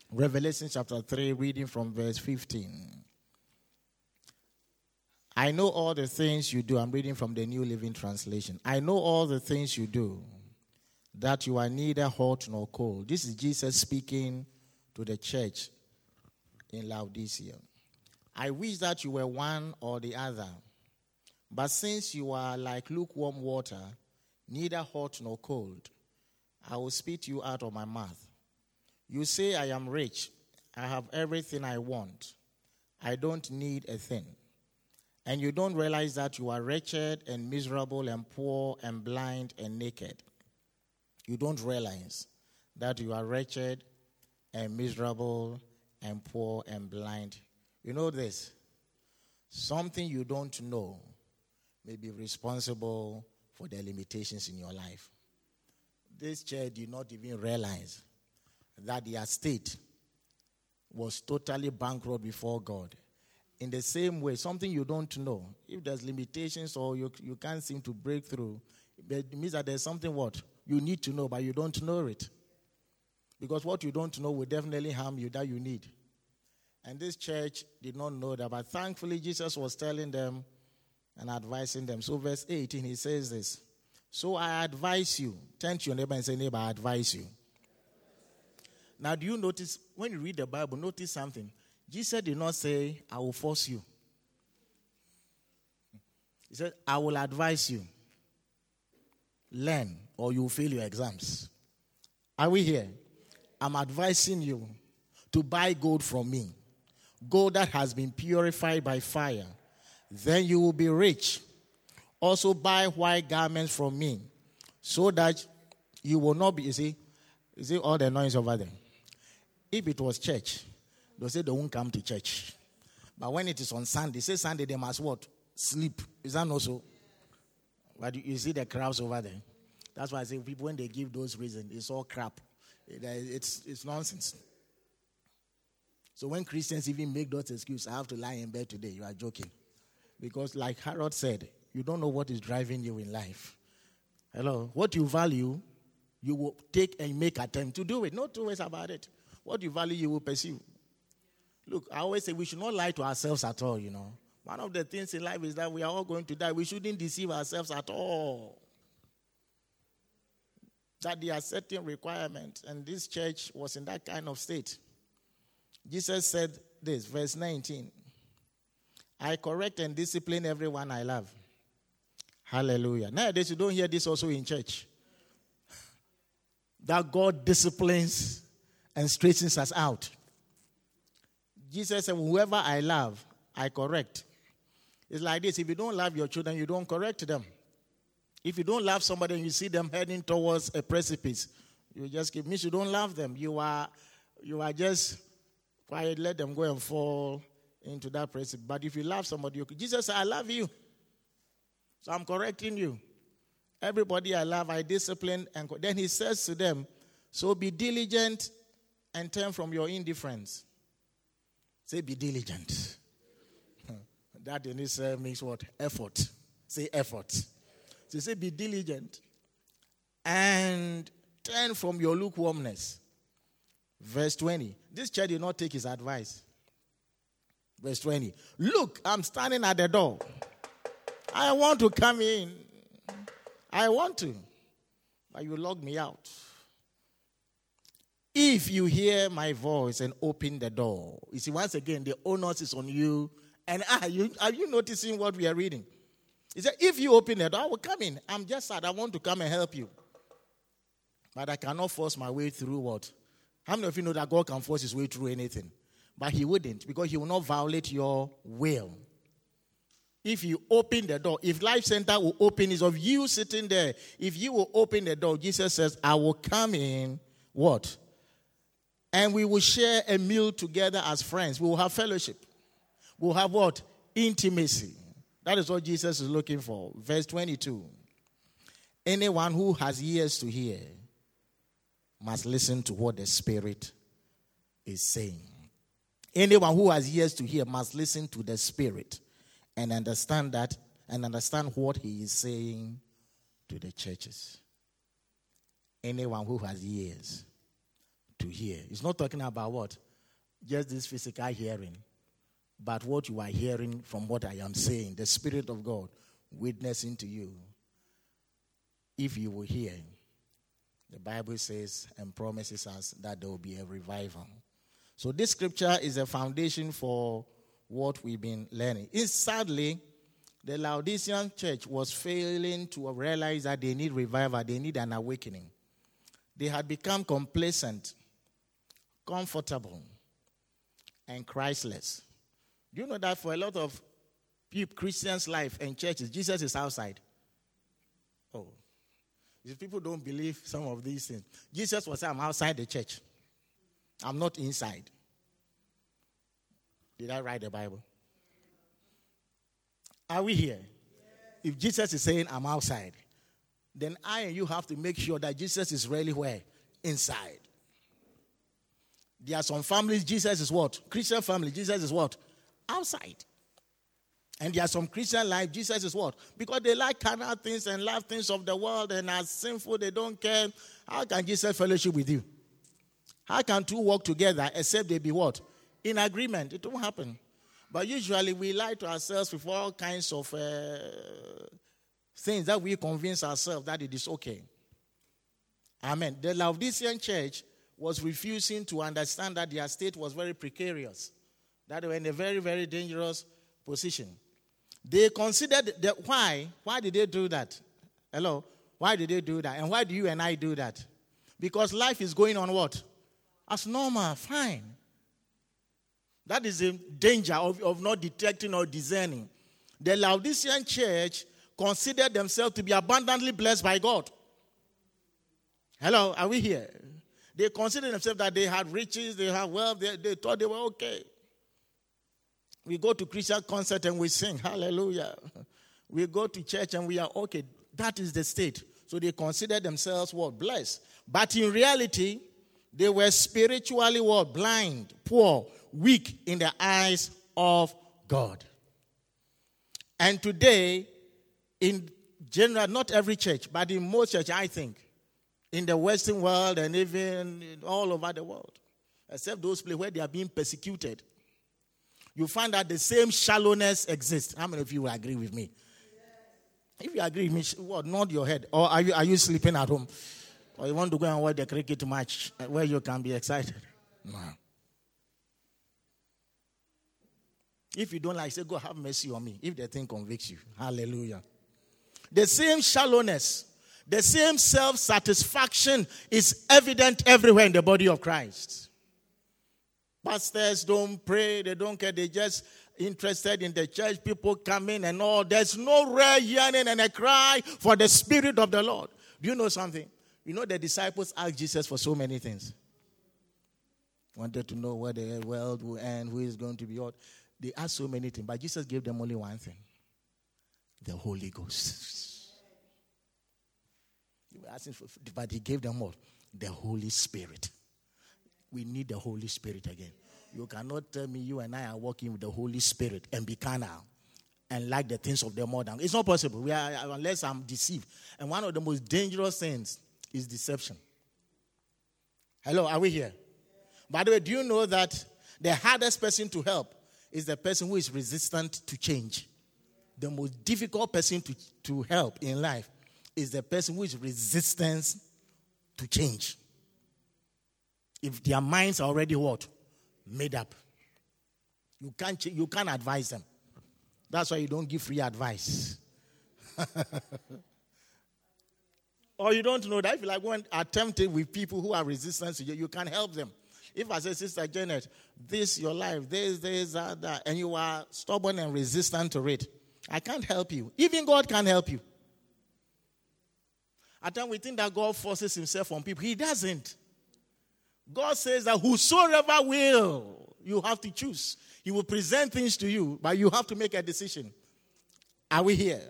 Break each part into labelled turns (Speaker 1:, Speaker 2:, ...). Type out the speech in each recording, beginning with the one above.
Speaker 1: Revelation chapter 3, reading from verse 15. I know all the things you do. I'm reading from the New Living Translation. I know all the things you do, that you are neither hot nor cold. This is Jesus speaking to the church in Laodicea. I wish that you were one or the other. But since you are like lukewarm water, neither hot nor cold, I will spit you out of my mouth. You say, I am rich. I have everything I want. I don't need a thing. And you don't realize that you are wretched and miserable and poor and blind and naked. You don't realize that you are wretched and miserable and poor and blind. You know this? Something you don't know may be responsible for the limitations in your life. This church did not even realize that their state was totally bankrupt before God. In the same way, something you don't know, if there's limitations or you can't seem to break through, it means that there's something what you need to know, but you don't know it. Because what you don't know will definitely harm you that you need. And this church did not know that, but thankfully Jesus was telling them and advising them. So verse 18, he says this. So I advise you. Turn to your neighbor and say, neighbor, I advise you. Now, do you notice, when you read the Bible, notice something. Jesus did not say, I will force you. He said, I will advise you. Learn, or you will fail your exams. Are we here? I'm advising you to buy gold from me. Gold that has been purified by fire. Then you will be rich. Also buy white garments from me, so that you will not be, you see all the noise over there. If it was church, they'll say they won't come to church. But when it is on Sunday, say Sunday they must what? Sleep. Is that not so? But you see the crowds over there. That's why I say people, when they give those reasons, it's all crap. It's nonsense. So when Christians even make those excuses, I have to lie in bed today, you are joking. Because like Harold said, you don't know what is driving you in life. Hello? What you value, you will take and make attempt to do it. No two ways about it. What you value, you will pursue. Look, I always say we should not lie to ourselves at all, you know. One of the things in life is that we are all going to die. We shouldn't deceive ourselves at all. That there are certain requirements, and this church was in that kind of state. Jesus said this, verse 19. I correct and discipline everyone I love. Hallelujah. Nowadays, you don't hear this also in church. That God disciplines and straightens us out. Jesus said, whoever I love, I correct. It's like this. If you don't love your children, you don't correct them. If you don't love somebody and you see them heading towards a precipice, you just give means you don't love them. You are just quiet, let them go and fall into that precipice. But if you love somebody, Jesus said, I love you. So I'm correcting you. Everybody I love, I discipline. And then he says to them, so be diligent and turn from your indifference. Say, be diligent. That in this means what? Effort. Say effort. So say, be diligent and turn from your lukewarmness. Verse 20. This church did not take his advice. Verse 20. Look, I'm standing at the door. I want to come in. I want to. But you locked me out. If you hear my voice and open the door. You see, once again, the onus is on you. And are you noticing what we are reading? He said, if you open the door, I will come in. I'm just sad. I want to come and help you. But I cannot force my way through what? How many of you know that God can force his way through anything? But he wouldn't, because he will not violate your will. If you open the door, if Life Center will open, is of you sitting there. If you will open the door, Jesus says, I will come in, what? And we will share a meal together as friends. We will have fellowship. We'll have what? Intimacy. That is what Jesus is looking for. Verse 22. Anyone who has ears to hear must listen to what the Spirit is saying. Anyone who has ears to hear must listen to the Spirit and understand that and understand what he is saying to the churches. Anyone who has ears to hear. It's not talking about what? Just this physical hearing, but what you are hearing from what I am saying, the Spirit of God witnessing to you. If you will hear, the Bible says and promises us that there will be a revival. So this scripture is a foundation for what we've been learning. Sadly, the Laodicean church was failing to realize that they need revival, they need an awakening. They had become complacent, comfortable, and Christless. Do you know that for a lot of people, Christians' life and churches, Jesus is outside? Oh. If people don't believe some of these things, Jesus was saying, I'm outside the church. I'm not inside. Did I write the Bible? Are we here? If Jesus is saying, I'm outside, then I and you have to make sure that Jesus is really where? Inside. There are some families, Jesus is what? Christian family, Jesus is what? Outside. And there are some Christian life, Jesus is what? Because they like carnal things and love things of the world and are sinful, they don't care. How can Jesus fellowship with you? How can two walk together except they be what? In agreement. It won't happen. But usually we lie to ourselves with all kinds of things that we convince ourselves that it is okay. Amen. The Laodicean church was refusing to understand that their state was very precarious, that they were in a very, very dangerous position. They considered that why did they do that? Hello? Why did they do that? And why do you and I do that? Because life is going on what? As normal, fine. That is the danger of not detecting or discerning. The Laodicean church considered themselves to be abundantly blessed by God. Hello, are we here? They considered themselves that they had riches, they had wealth, they thought they were okay. We go to Christian concert and we sing, hallelujah. We go to church and we are okay. That is the state. So they consider themselves what? Blessed. But in reality, they were spiritually what? Blind, poor, weak in the eyes of God. And today, in general, not every church, but in most churches, I think, in the Western world and even all over the world, except those places where they are being persecuted, you find that the same shallowness exists. How many of you will agree with me? If you agree with me, what, nod your head. Or are you sleeping at home? Or you want to go and watch the cricket match where you can be excited? No. If you don't like, say, God have mercy on me. If the thing convicts you. Hallelujah. The same shallowness, the same self-satisfaction is evident everywhere in the body of Christ. Pastors don't pray, they don't care, they just interested in the church, people come in and all. There's no rare yearning and a cry for the Spirit of the Lord. Do you know something? You know the disciples asked Jesus for so many things. Wanted to know where the world will end, who is going to be what. They asked so many things, but Jesus gave them only one thing. The Holy Ghost. They were asking for, but he gave them what? The Holy Spirit. We need the Holy Spirit again. You cannot tell me you and I are walking with the Holy Spirit and be carnal and like the things of the modern. It's not possible. Unless I'm deceived. And one of the most dangerous things is deception. Hello, are we here? By the way, do you know that the hardest person to help is the person who is resistant to change? The most difficult person to help in life is the person who is resistant to change. If their minds are already what? Made up. You can't advise them. That's why you don't give free advice. Or you don't know that if you like going attempting with people who are resistant to you, you can help them. If I say, Sister Janet, this your life, this, that, and you are stubborn and resistant to it, I can't help you. Even God can help you. At times we think that God forces himself on people. He doesn't. God says that whosoever will, you have to choose. He will present things to you, but you have to make a decision. Are we here?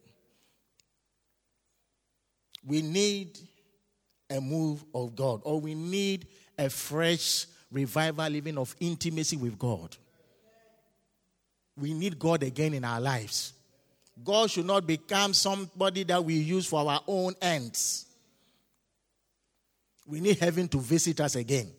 Speaker 1: We need a move of God, or we need a fresh revival even of intimacy with God. We need God again in our lives. God should not become somebody that we use for our own ends. We need heaven to visit us again.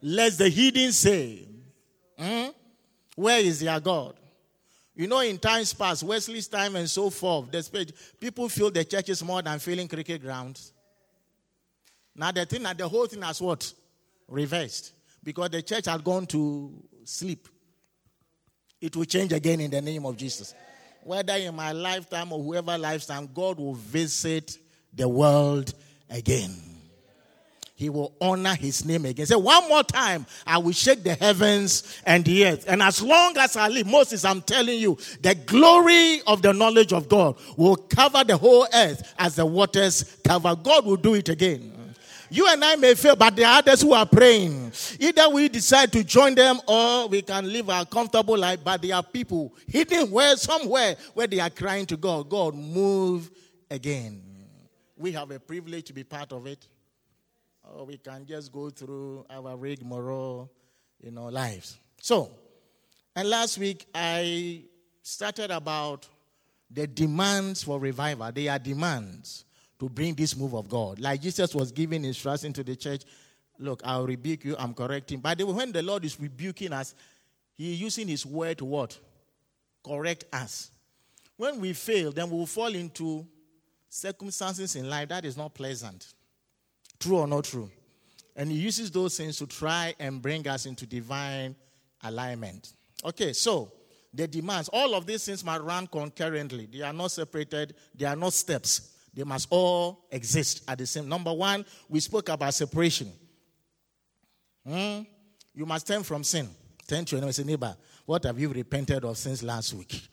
Speaker 1: Lest the heathen say, where is their God? You know, in times past, Wesley's time and so forth, people feel the church is more than filling cricket grounds. Now the whole thing has what? Reversed. Because the church had gone to sleep. It will change again in the name of Jesus. Whether in my lifetime or whoever lifetime, God will visit the world again. He will honor his name again. Say, one more time, I will shake the heavens and the earth. And as long as I live, Moses, I'm telling you, the glory of the knowledge of God will cover the whole earth as the waters cover. God will do it again. You and I may fail, but there are others who are praying. Either we decide to join them or we can live a comfortable life, but there are people hidden somewhere where they are crying to God. God, move again. We have a privilege to be part of it. Or we can just go through our rigmarole, lives. So, and last week I started about the demands for revival. They are demands to bring this move of God. Like Jesus was giving instruction to the church, look, I'll rebuke you, I'm correcting. By the way, when the Lord is rebuking us, he is using his word to what? Correct us. When we fail, then we will fall into circumstances in life that is not pleasant. True or not true? And he uses those things to try and bring us into divine alignment. Okay, so the demands, all of these things must run concurrently. They are not separated. They are not steps. They must all exist at the same. Number one, we spoke about separation. You must turn from sin. Turn to your neighbor and say, neighbor, what have you repented of since last week?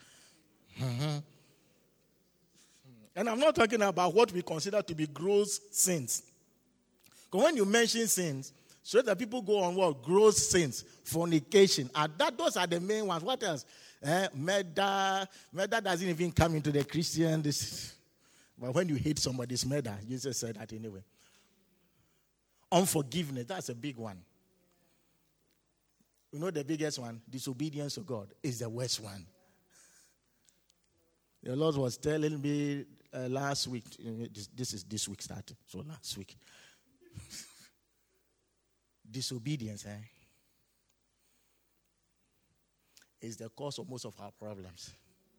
Speaker 1: And I'm not talking about what we consider to be gross sins. Because when you mention sins, so that people go on what? Gross sins, fornication. Those are the main ones. What else? Murder. Murder doesn't even come into the Christian. But when you hate somebody, it's murder. Jesus said that anyway. Unforgiveness, that's a big one. You know the biggest one? Disobedience to God is the worst one. The Lord was telling me last week, this is this week starting, so last week. Disobedience is the cause of most of our problems.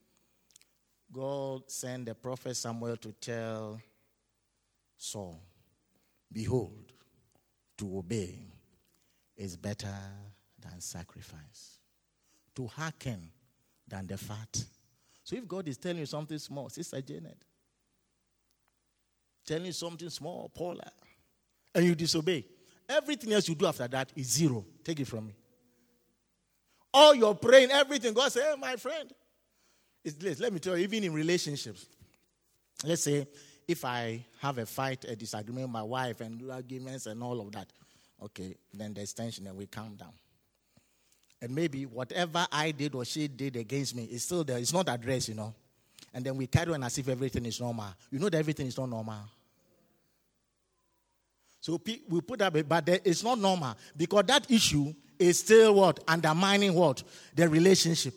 Speaker 1: God sent the prophet Samuel to tell Saul, behold, to obey is better than sacrifice. To hearken than the fat. So if God is telling you something small, Sister Janet, telling you something small, Paula, and you disobey, everything else you do after that is zero. Take it from me. All your praying, everything, God says, hey, my friend. Let me tell you, even in relationships, let's say if I have a fight, a disagreement with my wife and do arguments and all of that, okay, then there's tension and we calm down. And maybe whatever I did or she did against me is still there. It's not addressed, And then we carry on as if everything is normal. You know that everything is not normal. So we put that, but it's not normal because that issue is still what? Undermining what? The relationship.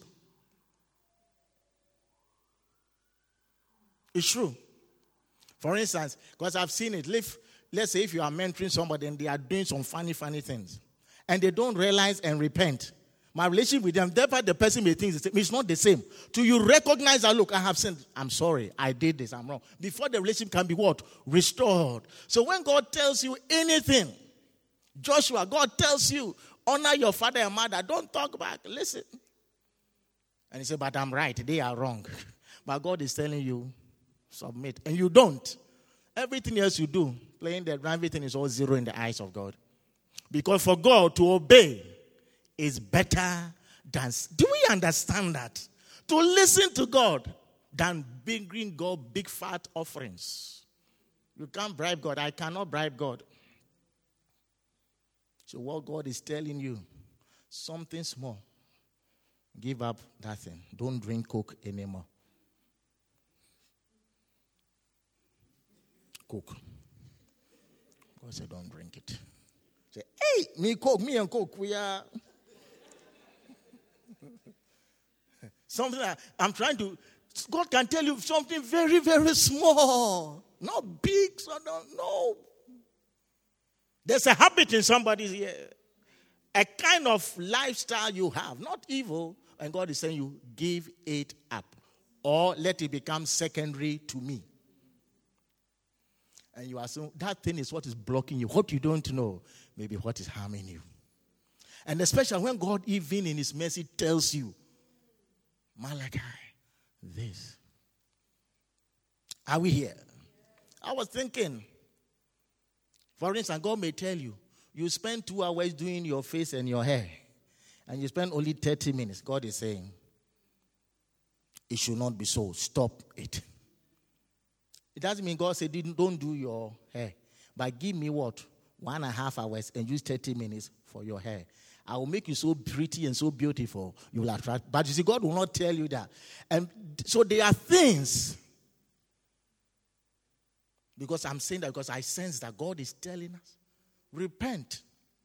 Speaker 1: It's true. For instance, because I've seen it. Let's say if you are mentoring somebody and they are doing some funny things and they don't realize and repent. My relationship with them, therefore the person may think it's not the same. To you recognize that, look, I have sinned. I'm sorry. I did this. I'm wrong. Before the relationship can be what? Restored. So when God tells you anything, Joshua, God tells you, honor your father and mother. Don't talk back. Listen. And he said, but I'm right. They are wrong. But God is telling you, submit. And you don't. Everything else you do, playing the drum, everything is all zero in the eyes of God. Because for God to obey is better than... Do we understand that? To listen to God than bringing God big fat offerings. You can't bribe God. I cannot bribe God. So what God is telling you, something small. Give up that thing. Don't drink Coke anymore. Coke. God said, don't drink it. Say, hey, me and Coke, we are... Something like, I'm trying to... God can tell you something very, very small. Not big, so no. There's a habit in somebody's ear. a kind of lifestyle you have, not evil, and God is saying you give it up or let it become secondary to me. And you assume that thing is what is blocking you. What you don't know, maybe what is harming you. And especially when God, even in his mercy, tells you, Malachi, this. Are we here? I was thinking, for instance, God may tell you, you spend 2 hours doing your face and your hair, and you spend only 30 minutes. God is saying, it should not be so. Stop it. It doesn't mean God said, don't do your hair. But give me what? 1.5 hours and use 30 minutes for your hair. I will make you so pretty and so beautiful. You will attract. But you see, God will not tell you that. And so there are things. Because I'm saying that because I sense that God is telling us, repent.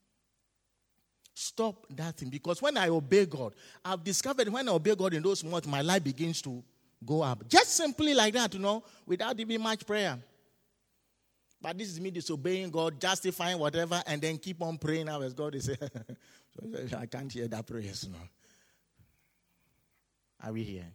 Speaker 1: Stop that thing. Because when I obey God, I've discovered when I obey God in those months, my life begins to go up. Just simply like that, without even much prayer. But this is me disobeying God, justifying whatever, and then keep on praying now as God is saying. I can't hear that prayer. Are we here?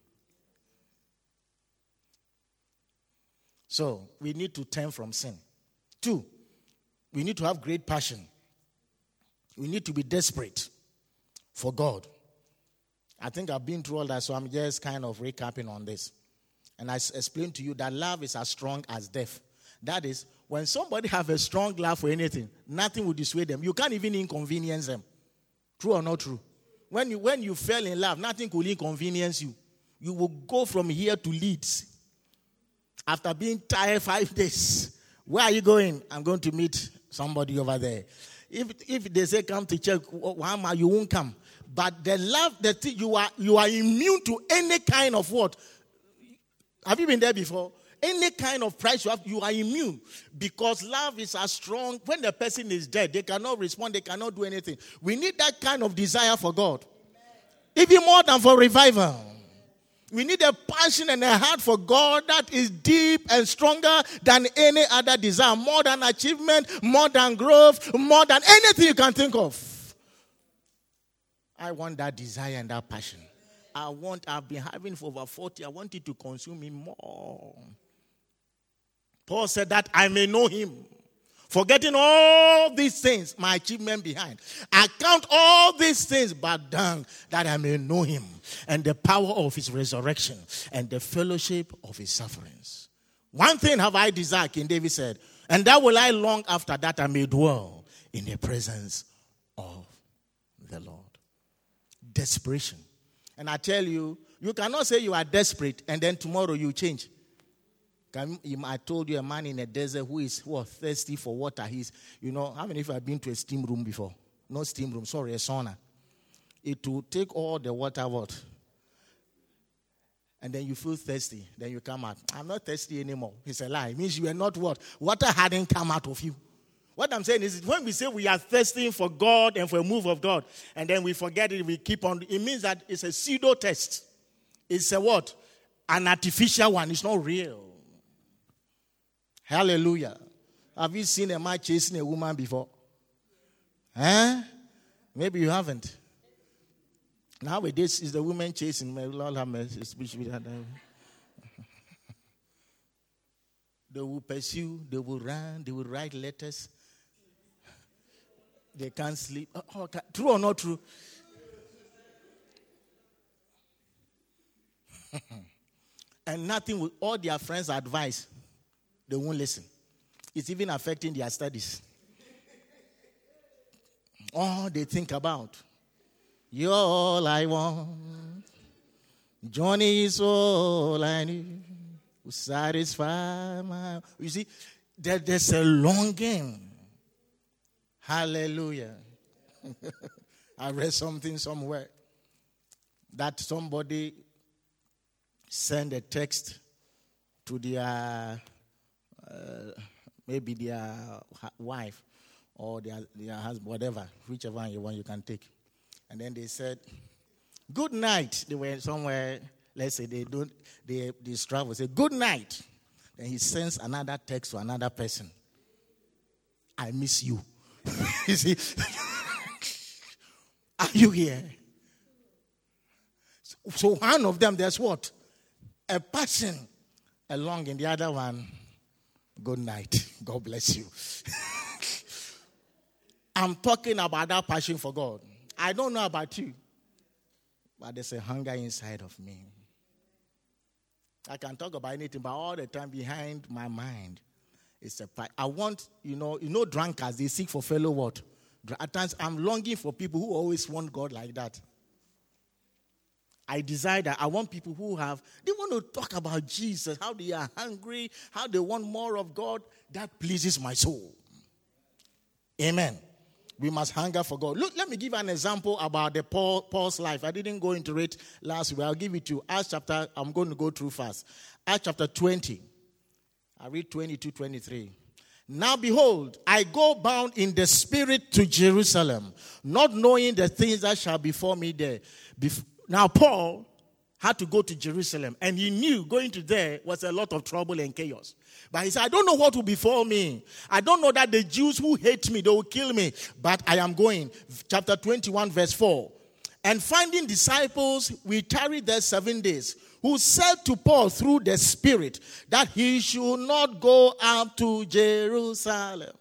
Speaker 1: So, we need to turn from sin. 2, we need to have great passion. We need to be desperate for God. I think I've been through all that, so I'm just kind of recapping on this. And I explained to you that love is as strong as death. That is, when somebody have a strong love for anything, nothing will dissuade them. You can't even inconvenience them. True or not true? When you fell in love, nothing could inconvenience you. You will go from here to Leeds. After being tired 5 days, where are you going? I'm going to meet somebody over there. If they say come to church, you won't come. But the love, you are immune to any kind of what? Have you been there before? Any kind of price you are immune. Because love is as strong. When the person is dead, they cannot respond, they cannot do anything. We need that kind of desire for God. Even more than for revival. We need a passion and a heart for God that is deep and stronger than any other desire. More than achievement, more than growth, more than anything you can think of. I want that desire and that passion. I've been having for over 40. I want it to consume me more. Paul said that I may know him. Forgetting all these things, my achievement behind. I count all these things but dung, that I may know him and the power of his resurrection and the fellowship of his sufferings. One thing have I desired, King David said, and that will I long after, that I may dwell in the presence of the Lord. Desperation. And I tell you, you cannot say you are desperate and then tomorrow you change. I told you a man in a desert who was thirsty for water. How many of you have been to a steam room before? Not steam room, sorry, a sauna. It will take all the water out. And then you feel thirsty. Then you come out. I'm not thirsty anymore. It's a lie. It means you are not what? Water hadn't come out of you. What I'm saying is when we say we are thirsting for God and for a move of God, and then we forget it, we keep on, it means that it's a pseudo test. It's a what? An artificial one. It's not real. Hallelujah. Have you seen a man chasing a woman before? Maybe you haven't. Nowadays, is the woman chasing. May Lord have mercy. They will pursue, they will run, they will write letters. They can't sleep. True or not true? And nothing with all their friends' advice. They won't listen. It's even affecting their studies. All they think about. You're all I want. Johnny is all I need. To satisfy my... You see, there's a longing. Hallelujah. I read something somewhere. That somebody sent a text to their... maybe their wife or their husband, whatever, whichever one you can take. And then they said, good night. They were somewhere, let's say they travel, say, good night. Then he sends another text to another person. I miss you. You see? Are you here? So one of them, there's what? A passion. A longing. The other one, good night. God bless you. I'm talking about that passion for God. I don't know about you, but there's a hunger inside of me. I can talk about anything, but all the time behind my mind is I want, you know, drunkards, they seek for fellow what? At times, I'm longing for people who always want God like that. I desire that. I want people who they want to talk about Jesus, how they are hungry, how they want more of God. That pleases my soul. Amen. We must hunger for God. Look, let me give an example about Paul's life. I didn't go into it last week. I'll give it to you. Acts chapter, I'm going to go through fast. Acts chapter 20. I read 22, 23. Now behold, I go bound in the spirit to Jerusalem, not knowing the things that shall befall me there. Now Paul had to go to Jerusalem, and he knew going to there was a lot of trouble and chaos. But he said, I don't know what will befall me. I don't know that the Jews who hate me, they will kill me. But I am going. Chapter 21, verse 4. And finding disciples, we tarried there 7 days, who said to Paul through the Spirit that he should not go up to Jerusalem.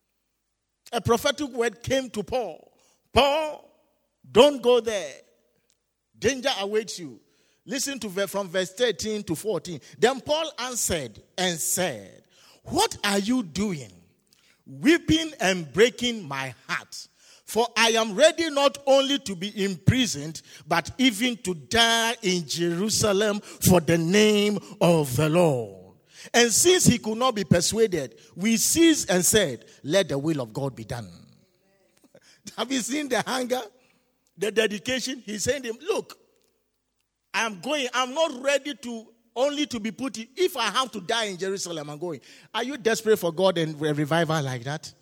Speaker 1: A prophetic word came to Paul. Paul, don't go there. Danger awaits you. Listen to from verse 13 to 14. Then Paul answered and said, what are you doing, weeping and breaking my heart? For I am ready not only to be imprisoned, but even to die in Jerusalem for the name of the Lord. And since he could not be persuaded, we ceased and said, let the will of God be done. Have you seen the hunger, the dedication? He's saying to him, look, I'm going. I'm not ready to only to be put in. If I have to die in Jerusalem, I'm going. Are you desperate for God and a revival like that?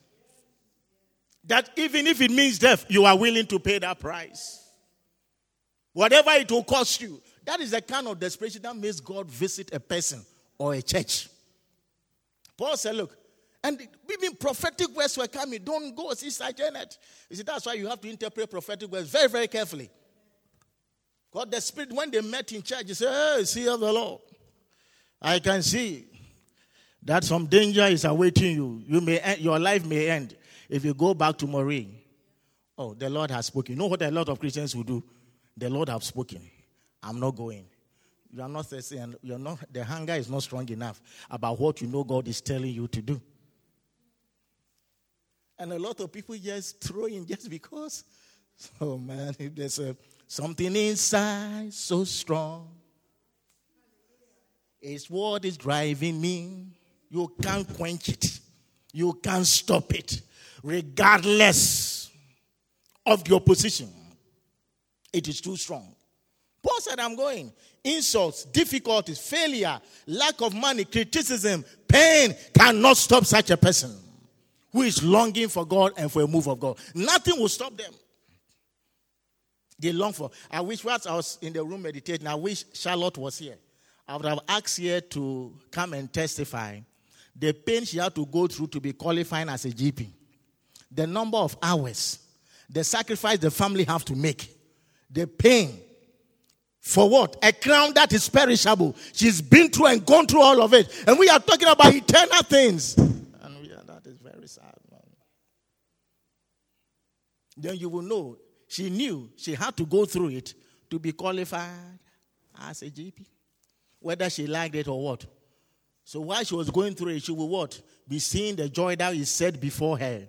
Speaker 1: That even if it means death, you are willing to pay that price. Whatever it will cost you. That is the kind of desperation that makes God visit a person or a church. Paul said, look, and even prophetic words were coming. Don't go, Sister Janet. You see, that's why you have to interpret prophetic words very, very carefully. God, the Spirit, when they met in church, he said, hey, see of the Lord. I can see that some danger is awaiting you. Your life may end if you go back to Maureen. Oh, the Lord has spoken. You know what a lot of Christians will do? The Lord has spoken. I'm not going. You are not thirsty, and the hunger is not strong enough about what you know God is telling you to do. And a lot of people just throw in just because. Oh man, if there's something inside so strong, it's what is driving me. You can't quench it. You can't stop it. Regardless of your position, it is too strong. Paul said, I'm going. Insults, difficulties, failure, lack of money, criticism, pain cannot stop such a person who is longing for God and for a move of God. Nothing will stop them. They long for. I wish, whilst I was in the room meditating, I wish Charlotte was here. I would have asked her to come and testify. The pain she had to go through to be qualifying as a GP. The number of hours. The sacrifice the family have to make. The pain. For what? A crown that is perishable. She's been through and gone through all of it. And we are talking about eternal things. And that is very sad, man. Then you will know. She knew she had to go through it to be qualified as a GP. Whether she liked it or what. So while she was going through it, she will what? Be seeing the joy that is set before her.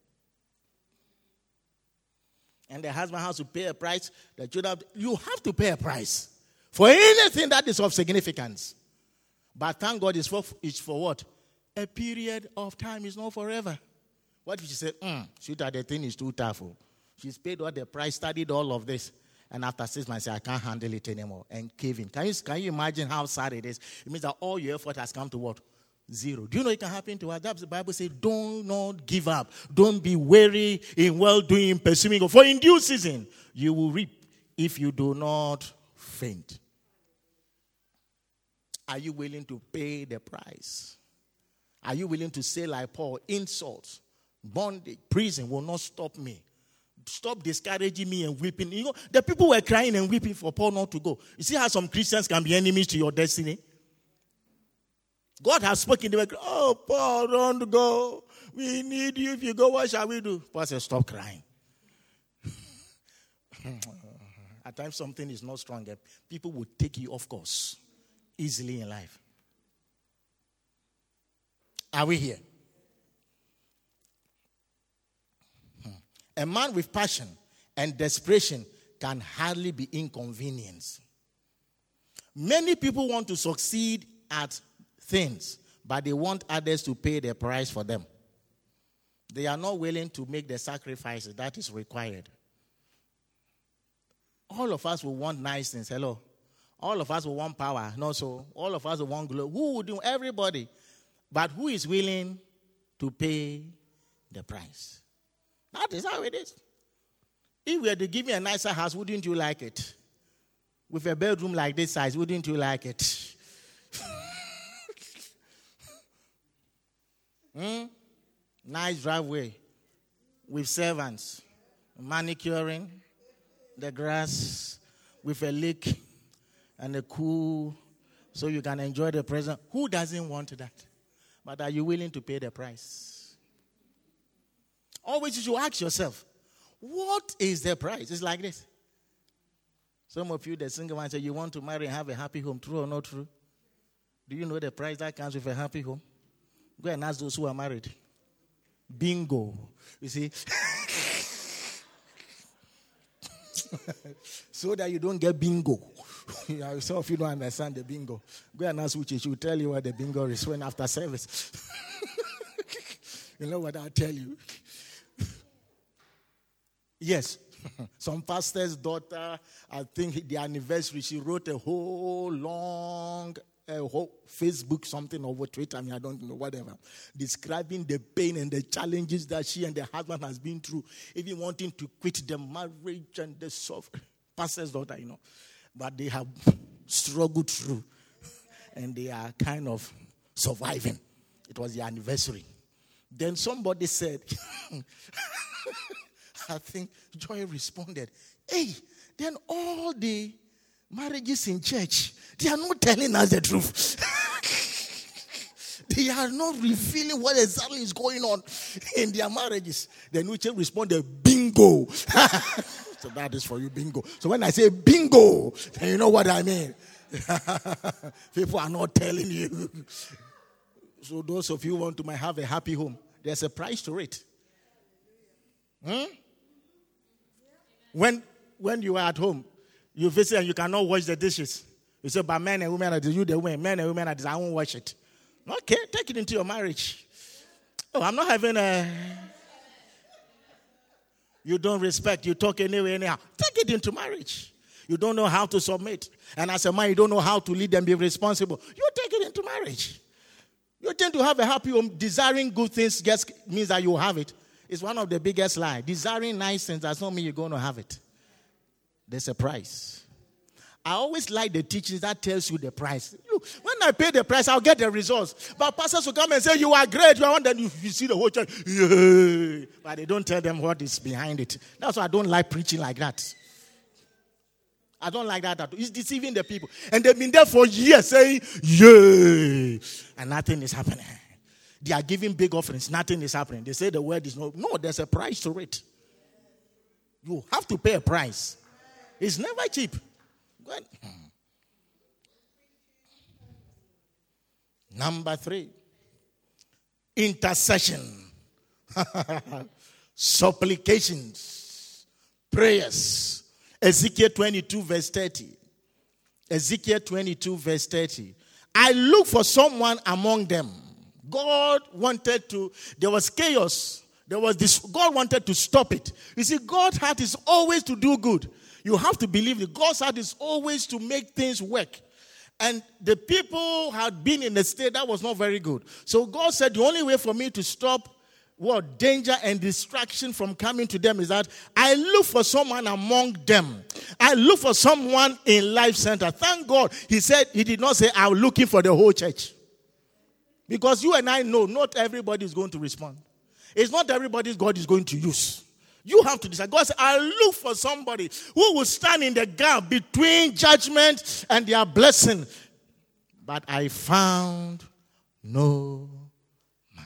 Speaker 1: And the husband has to pay a price. You have to pay a price for anything that is of significance. But thank God it's for what? A period of time. It's not forever. What if she said, the thing is too tough. She's paid all the price, studied all of this. And after 6 months, I can't handle it anymore. And cave in. Can you imagine how sad it is? It means that all your effort has come to what? Zero. Do you know it can happen to us? That's the Bible says, do not give up. Don't be weary in well-doing, pursuing God. For in due season, you will reap if you do not faint. Are you willing to pay the price? Are you willing to say like Paul, insults, bondage, prison will not stop me. Stop discouraging me and weeping. You know, the people were crying and weeping for Paul not to go. You see how some Christians can be enemies to your destiny? God has spoken. They were crying, oh, Paul, don't go. We need you. If you go, what shall we do? Paul said, stop crying. At times something is not stronger. People will take you off course easily in life. Are we here? A man with passion and desperation can hardly be inconvenienced. Many people want to succeed at things, but they want others to pay the price for them. They are not willing to make the sacrifices that is required. All of us will want nice things. Hello. All of us will want power. No, so all of us will want glory. Who would do? Everybody. But who is willing to pay the price? That is how it is. If we had to give you a nicer house, wouldn't you like it? With a bedroom like this size, wouldn't you like it? Nice driveway with servants, manicuring the grass with a lake and a cool so you can enjoy the present. Who doesn't want that? But are you willing to pay the price? Always you should ask yourself, what is the price? It's like this. Some of you, the single ones, say you want to marry and have a happy home. True or not true? Do you know the price that comes with a happy home? Go and ask those who are married. Bingo. You see? So that you don't get bingo. So if you don't understand the bingo, go and ask Uche. She will tell you what the bingo is when after service. You know what I'll tell you? Yes. Some pastor's daughter, I think the anniversary, she wrote a whole long whole Facebook something over Twitter, I don't know, whatever, describing the pain and the challenges that she and the husband has been through, even wanting to quit the marriage and the pastor's daughter, but they have struggled through and they are kind of surviving. It was the anniversary. Then somebody said, I think Joy responded, hey, then all the marriages in church, they are not telling us the truth. They are not revealing what exactly is going on in their marriages. Then Uche responded, bingo. So that is for you, bingo. So when I say bingo, then you know what I mean. People are not telling you. So those of you who want to have a happy home, there's a price to it. When you are at home, you visit and you cannot wash the dishes. You say, but men and women are you the women. Men and women are I won't wash it. Okay, take it into your marriage. Oh, I'm not having a... You don't respect. You talk anyway, anyhow. Take it into marriage. You don't know how to submit. And as a man, you don't know how to lead and be responsible. You take it into marriage. You tend to have a happy home. Desiring good things just means that you have it. It's one of the biggest lies. Desiring nice things does not mean you're going to have it. There's a price. I always like the teachings that tells you the price. Look, when I pay the price, I'll get the results. But pastors will come and say, you are great. You are one, then you see the whole church. Yay. But they don't tell them what is behind it. That's why I don't like preaching like that. I don't like that at all. It's deceiving the people. And they've been there for years saying, yay. And nothing is happening. They are giving big offerings. Nothing is happening. They say the word is no. No, there's a price to it. You have to pay a price. It's never cheap. Good. Number 3. Intercession. Supplications. Prayers. Ezekiel 22 verse 30. Ezekiel 22 verse 30. I look for someone among them. God wanted to, there was chaos. There was this, God wanted to stop it. You see, God's heart is always to do good. You have to believe that God's heart is always to make things work. And the people had been in a state that was not very good. So God said, the only way for me to stop danger and distraction from coming to them is that I look for someone among them. I look for someone in Life Center. Thank God, he said, he did not say, I'm looking for the whole church. Because you and I know not everybody is going to respond. It's not everybody God is going to use. You have to decide. God said, I look for somebody who will stand in the gap between judgment and their blessing. But I found no man.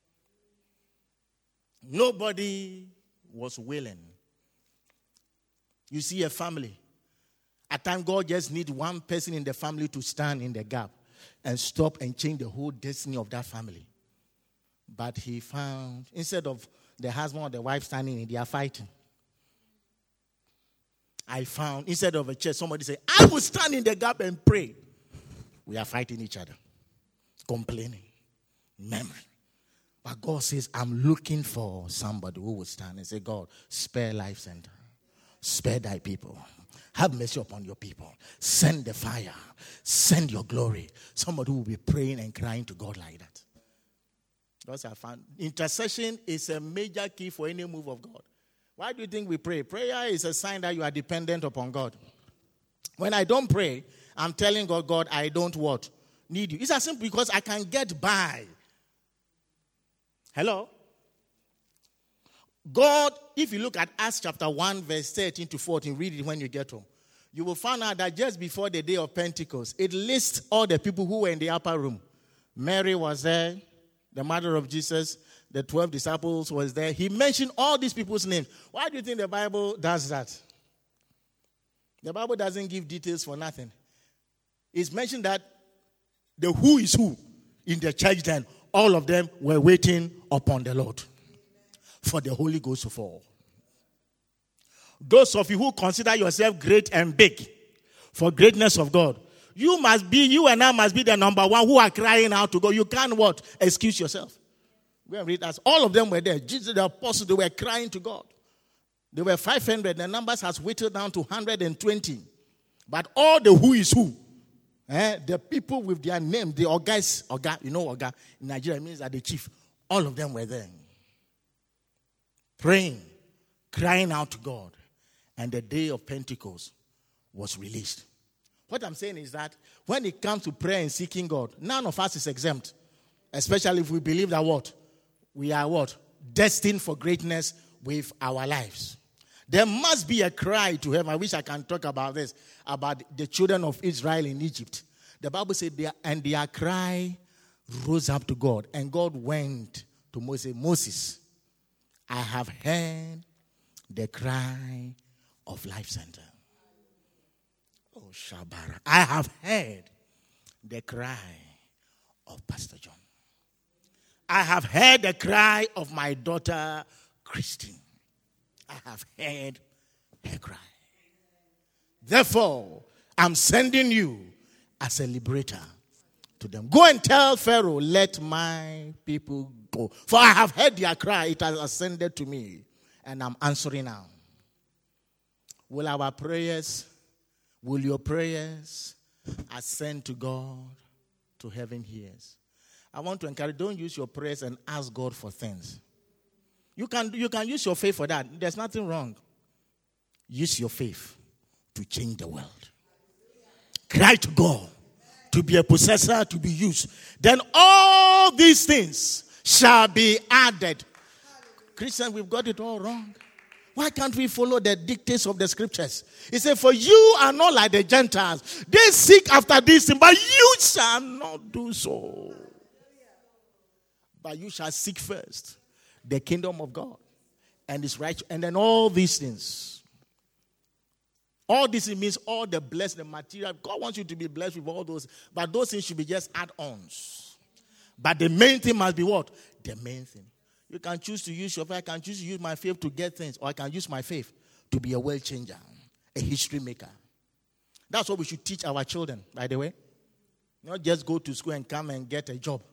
Speaker 1: Nobody was willing. You see a family. At times, God just needs one person in the family to stand in the gap and stop and change the whole destiny of that family. But he found, instead of the husband or the wife standing in, they are fighting. I found, instead of a church, somebody say, I will stand in the gap and pray. We are fighting each other, complaining, memory. But God says, I'm looking for somebody who will stand and say, God, spare Life Center. Spare thy people. Have mercy upon your people. Send the fire. Send your glory. Somebody who will be praying and crying to God like that. That's what I found. Intercession is a major key for any move of God. Why do you think we pray? Prayer is a sign that you are dependent upon God. When I don't pray, I'm telling God, God, I don't what? Need you. It's as simple because I can get by. Hello? God, if you look at Acts chapter 1, verse 13 to 14, read it when you get home. You will find out that just before the day of Pentecost, it lists all the people who were in the upper room. Mary was there, the mother of Jesus, the 12 disciples was there. He mentioned all these people's names. Why do you think the Bible does that? The Bible doesn't give details for nothing. It's mentioned that the who is who in the church then, all of them were waiting upon the Lord for the Holy Ghost to fall. Those of you who consider yourself great and big for greatness of God, you and I must be the number one who are crying out to God. You can't what? Excuse yourself. Go and read that. All of them were there. Jesus, the apostles, they were crying to God. They were 500. The numbers has whittled down to 120. But all the who is who, the people with their name, the Oga, you know Oga, in Nigeria means that the chief, all of them were there. Praying, crying out to God. And the day of Pentecost was released. What I'm saying is that when it comes to prayer and seeking God, none of us is exempt. Especially if we believe that what? We are what? Destined for greatness with our lives. There must be a cry to heaven. I wish I can talk about this, about the children of Israel in Egypt. The Bible said, their cry rose up to God. And God went to Moses. Moses, I have heard the cry of Life Center. Oh, Shabara. I have heard the cry of Pastor John. I have heard the cry of my daughter, Christine. I have heard her cry. Therefore, I'm sending you as a liberator to them. Go and tell Pharaoh, let my people go. For I have heard their cry. It has ascended to me. And I'm answering now. Will your prayers ascend to God, to heaven hears? I want to encourage, don't use your prayers and ask God for things. You can use your faith for that. There's nothing wrong. Use your faith to change the world. Cry to God to be a possessor, to be used. Then all these things shall be added. Christians, we've got it all wrong. Why can't we follow the dictates of the scriptures? He said, for you are not like the Gentiles. They seek after this thing, but you shall not do so. But you shall seek first the kingdom of God and his righteousness, and then all these things. All this means all the blessed, the material. God wants you to be blessed with all those, but those things should be just add-ons. But the main thing must be what? The main thing. You can choose to use your faith. I can choose to use my faith to get things, or I can use my faith to be a world changer, a history maker. That's what we should teach our children, by the way. Not just go to school and come and get a job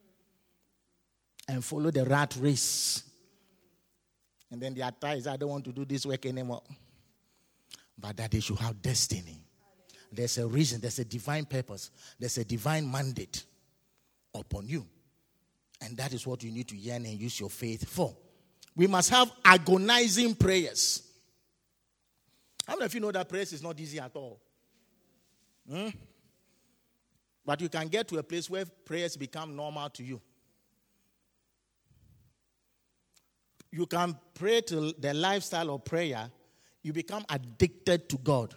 Speaker 1: and follow the rat race. And then the attire is, I don't want to do this work anymore. But that they should have destiny. There's a reason, there's a divine purpose, there's a divine mandate upon you. And that is what you need to yearn and use your faith for. We must have agonizing prayers. How many of you know that prayers is not easy at all? But you can get to a place where prayers become normal to you. you can pray to the lifestyle of prayer, you become addicted to God.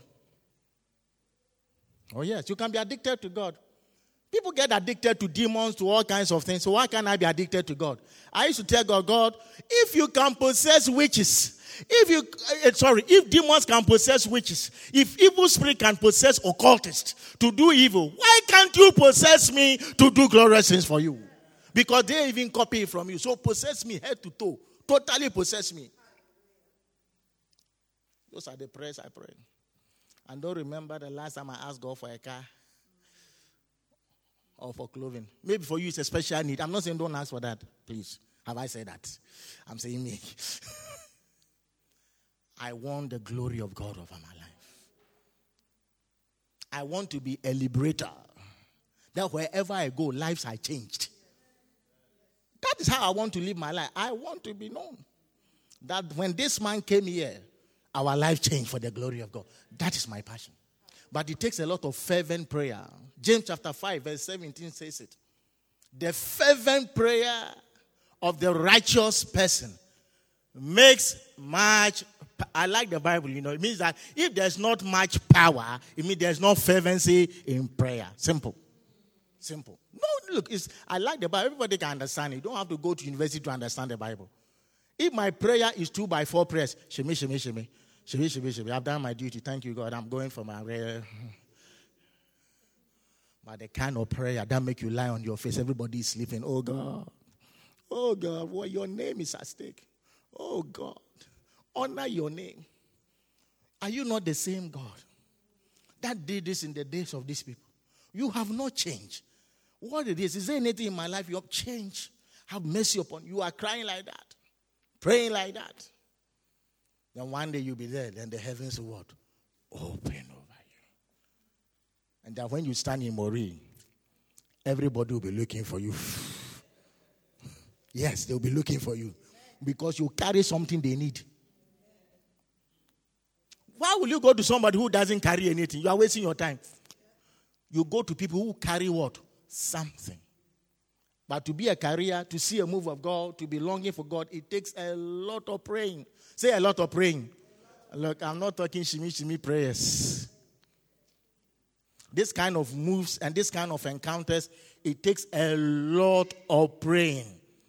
Speaker 1: Oh yes, you can be addicted to God. People get addicted to demons, to all kinds of things. So why can't I be addicted to God? I used to tell God, if you can possess witches, if demons can possess witches, if evil spirit can possess occultists to do evil, why can't you possess me to do glorious things for you? Because they even copy it from you. So possess me head to toe. Totally possess me. Those are the prayers I pray. And don't remember the last time I asked God for a car or for clothing. Maybe for you it's a special need. I'm not saying don't ask for that, please. Have I said that? I'm saying me. I want the glory of God over my life. I want to be a liberator. That wherever I go, lives are changed. That is how I want to live my life. I want to be known. That when this man came here, our life changed for the glory of God. That is my passion. But it takes a lot of fervent prayer. James chapter 5 verse 17 says it. The fervent prayer of the righteous person makes much. I like the Bible, It means that if there's not much power, it means there's no fervency in prayer. Simple. No, look, I like the Bible. Everybody can understand it. You don't have to go to university to understand the Bible. If my prayer is 2x4 prayers, sheme. I've done my duty. Thank you, God. I'm going for my prayer. But the kind of prayer that make you lie on your face, everybody is sleeping. Oh, God, well, your name is at stake. Oh, God, honor your name. Are you not the same God that did this in the days of these people? You have not changed. What it is there anything in my life you have changed? Have mercy upon you. You are crying like that, praying like that. Then one day you'll be there, then the heavens will what? Open over you. And that when you stand in Mori, everybody will be looking for you. Yes, they'll be looking for you. Because you carry something they need. Why will you go to somebody who doesn't carry anything? You are wasting your time. You go to people who carry what? Something. But to be a carrier, to see a move of God, to be longing for God, it takes a lot of praying. Say a lot of praying. Look, I'm not talking shimmy prayers. This kind of moves and this kind of encounters, it takes a lot of praying.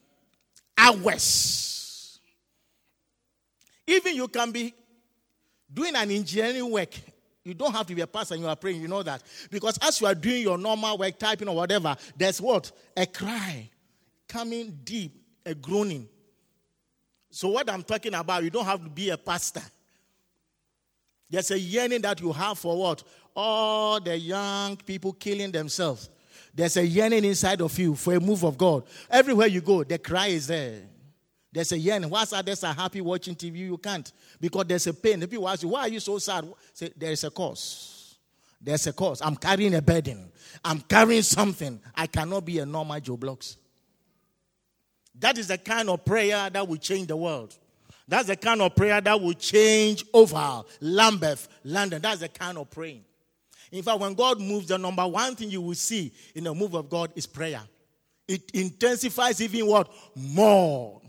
Speaker 1: Hours. Even you can be doing an engineering work. You don't have to be a pastor and you are praying, you know that. Because as you are doing your normal work, typing or whatever, there's what? A cry coming deep, a groaning. So what I'm talking about, you don't have to be a pastor. There's a yearning that you have for what? All the young people killing themselves. There's a yearning inside of you for a move of God. Everywhere you go, the cry is there. There's a yearning. Whilst others are happy watching TV, you can't. Because there's a pain. The people ask you, why are you so sad? Say, there's a cause. There's a cause. I'm carrying a burden. I'm carrying something. I cannot be a normal Joe Blocks. That is the kind of prayer that will change the world. That's the kind of prayer that will change Oval, Lambeth, London. That's the kind of praying. In fact, when God moves, the number one thing you will see in the move of God is prayer. It intensifies even what? More.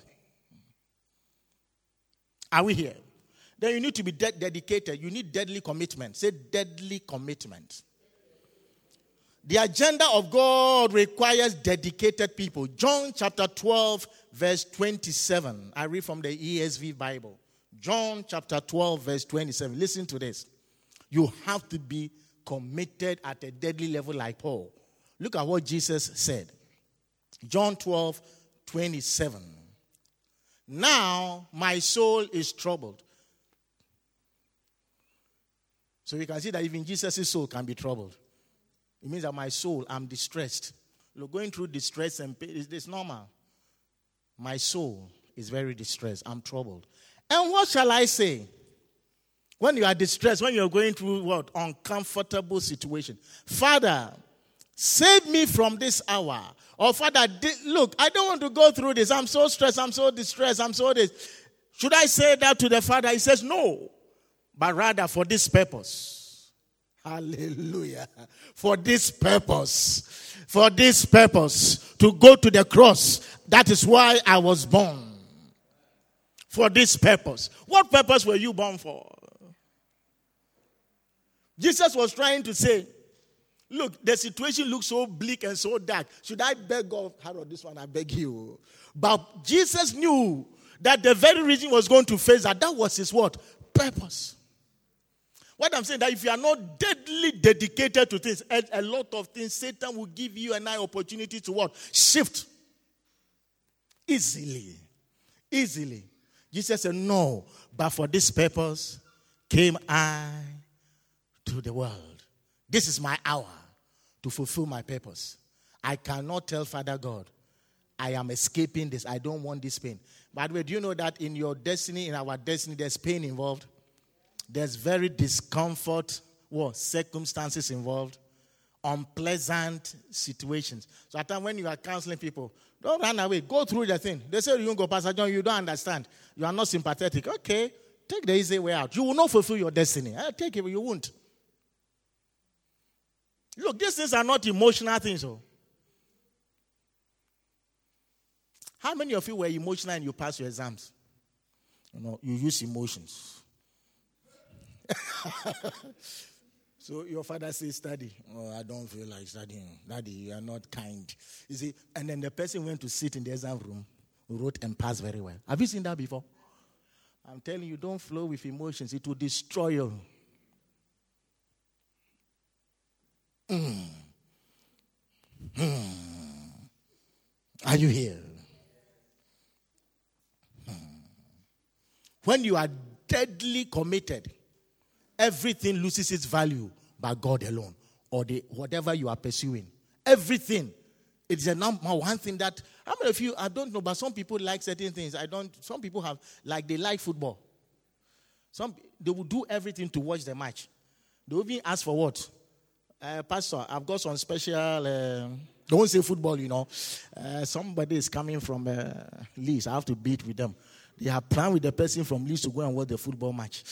Speaker 1: Are we here? Then you need to be dedicated. You need deadly commitment. Say deadly commitment. The agenda of God requires dedicated people. John chapter 12, verse 27. I read from the ESV Bible. John chapter 12, verse 27. Listen to this. You have to be committed at a deadly level like Paul. Look at what Jesus said. John 12, 27. Now my soul is troubled. So you can see that even Jesus' soul can be troubled. It means that my soul, I'm distressed. Look, going through distress and pain is normal. My soul is very distressed. I'm troubled. And what shall I say? When you are distressed, when you're going through what? Uncomfortable situation. Father, save me from this hour. Or Father, look, I don't want to go through this. I'm so stressed. I'm so distressed. I'm so this. Should I say that to the Father? He says, no. But rather for this purpose. Hallelujah. For this purpose. For this purpose. To go to the cross. That is why I was born. for this purpose. What purpose were you born for? Jesus was trying to say, look, the situation looks so bleak and so dark. Should I beg God? Harold, this one I beg you. But Jesus knew that the very reason he was going to face that was his what? Purpose. What I'm saying, that if you are not deadly dedicated to things, a lot of things, Satan will give you an opportunity to what? Shift. Easily. Jesus said, no, but for this purpose came I to the world. This is my hour to fulfill my purpose. I cannot tell Father God, I am escaping this. I don't want this pain. By the way, do you know that in your destiny, in our destiny, there's pain involved? There's very discomfort, circumstances involved, unpleasant situations. So at times when you are counseling people, don't run away. Go through the thing. They say, you won't go, Pastor John, you don't understand. You are not sympathetic. Okay, take the easy way out. You will not fulfill your destiny. Take it, but you won't. Look, these things are not emotional things. How many of you were emotional and you passed your exams? You use emotions. So your father says, study. Oh, I don't feel like studying. Daddy, you are not kind. You see, and then the person went to sit in the exam room, wrote and passed very well. Have you seen that before? I'm telling you, don't flow with emotions. It will destroy you. Are you here? When you are deadly committed, everything loses its value by God alone or whatever you are pursuing. Everything. It's the number one thing that, how many of you, I don't know, but some people like certain things. Some people have, like they like football. They will do everything to watch the match. They will even ask for what? Pastor, I've got some special, don't say football, somebody is coming from Leeds. I have to beat with them. They have planned with the person from Leeds to go and watch the football match.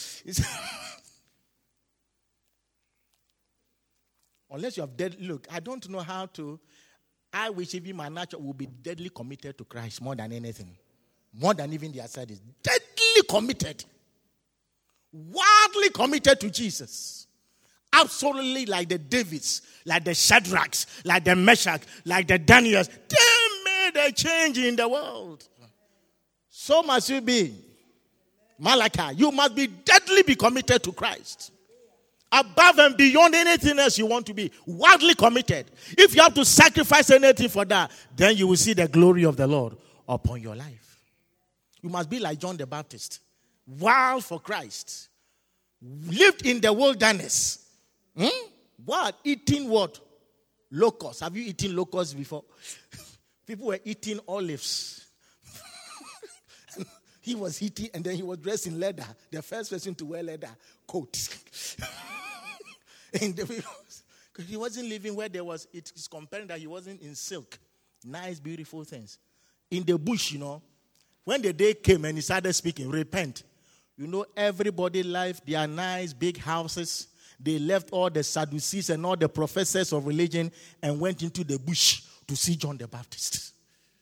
Speaker 1: Unless you have look, I don't know how to. I wish even my nature will be deadly committed to Christ more than anything. More than even the outside is. Deadly committed. Wildly committed to Jesus. Absolutely like the Davids, like the Shadrachs, like the Meshach, like the Daniels. They made a change in the world. So must you be. Malachi, you must be deadly committed to Christ. Above and beyond anything else you want to be. Wildly committed. If you have to sacrifice anything for that, then you will see the glory of the Lord upon your life. You must be like John the Baptist. Wild for Christ. Lived in the wilderness. What? Eating what? Locusts. Have you eaten locusts before? People were eating olives. He was eating and then he was dressed in leather. The first person to wear leather coat. Because he wasn't living where there was, it's comparing that he wasn't in silk. Nice, beautiful things. In the bush, when the day came and he started speaking, repent. Everybody left their nice big houses. They left all the Sadducees and all the professors of religion and went into the bush to see John the Baptist.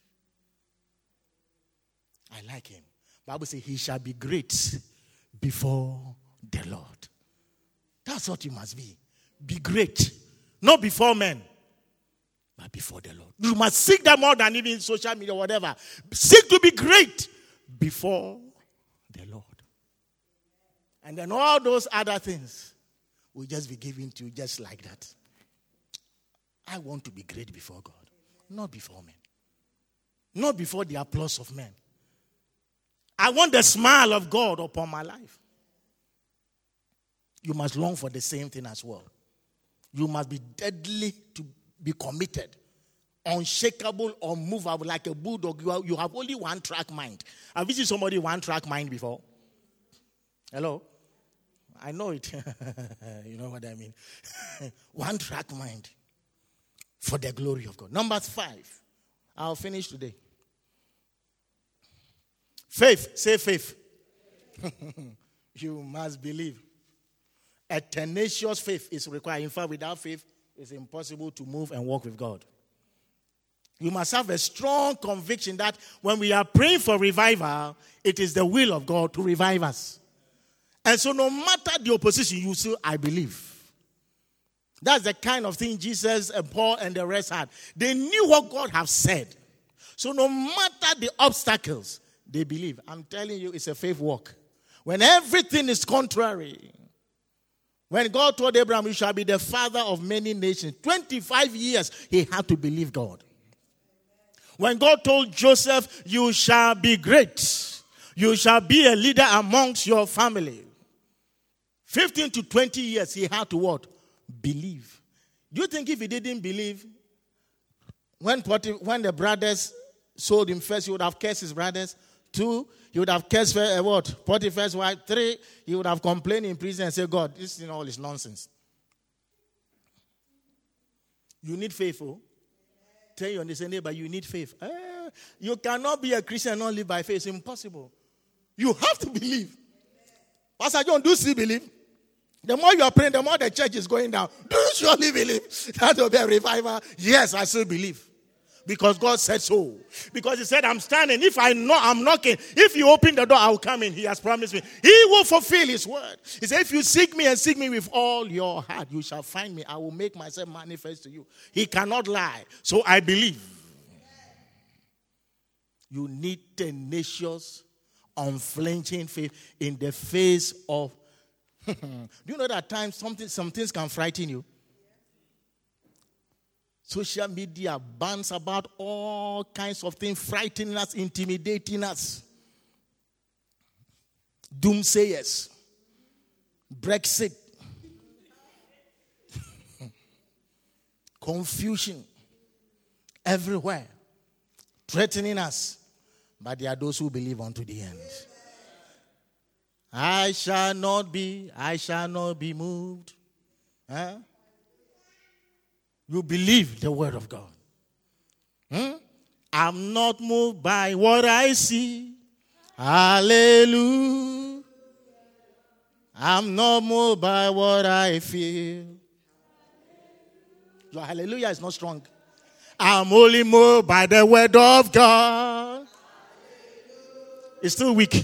Speaker 1: I like him. The Bible says he shall be great before the Lord. That's what you must be. Be great. Not before men, but before the Lord. You must seek that more than even social media or whatever. Seek to be great before the Lord. And then all those other things will just be given to you just like that. I want to be great before God. Not before men. Not before the applause of men. I want the smile of God upon my life. You must long for the same thing as well. You must be deadly to be committed, unshakable, unmovable, like a bulldog. You have only one track mind. Have you seen somebody one track mind before? Hello? I know it. You know what I mean? One track mind for the glory of God. Number 5. I'll finish today. Faith. Say faith. You must believe. A tenacious faith is required. In fact, without faith, it's impossible to move and walk with God. You must have a strong conviction that when we are praying for revival, it is the will of God to revive us. And so no matter the opposition, you say, I believe. That's the kind of thing Jesus and Paul and the rest had. They knew what God had said. So no matter the obstacles, they believe. I'm telling you, it's a faith walk. When everything is contrary. When God told Abraham, you shall be the father of many nations. 25 years, he had to believe God. When God told Joseph, you shall be great. You shall be a leader amongst your family. 15 to 20 years, he had to what? Believe. Do you think if he didn't believe, when the brothers sold him first, he would have cursed his brothers? 2, he would have cursed Potiphar's wife. 3, he would have complained in prison and said, God, this is all this nonsense. You need faith, oh? Tell your neighbor, you need faith. You cannot be a Christian and not live by faith. It's impossible. You have to believe. Pastor John, do you still believe? The more you are praying, the more the church is going down. Do you surely believe that will be a revival? Yes, I still believe. Because God said so. Because he said, I'm standing. If I know I'm knocking, if you open the door, I will come in. He has promised me. He will fulfill his word. He said, if you seek me and seek me with all your heart, you shall find me. I will make myself manifest to you. He cannot lie. So I believe. You need tenacious, unflinching faith in the face of. Do you know that at times some things can frighten you? Social media bans about all kinds of things, frightening us, intimidating us. Doomsayers. Brexit. Confusion. Everywhere. Threatening us. But there are those who believe unto the end. I shall not be moved. Huh? You believe the word of God. I'm not moved by what I see. Hallelujah. I'm not moved by what I feel. Your hallelujah is not strong. I'm only moved by the word of God. It's still weak.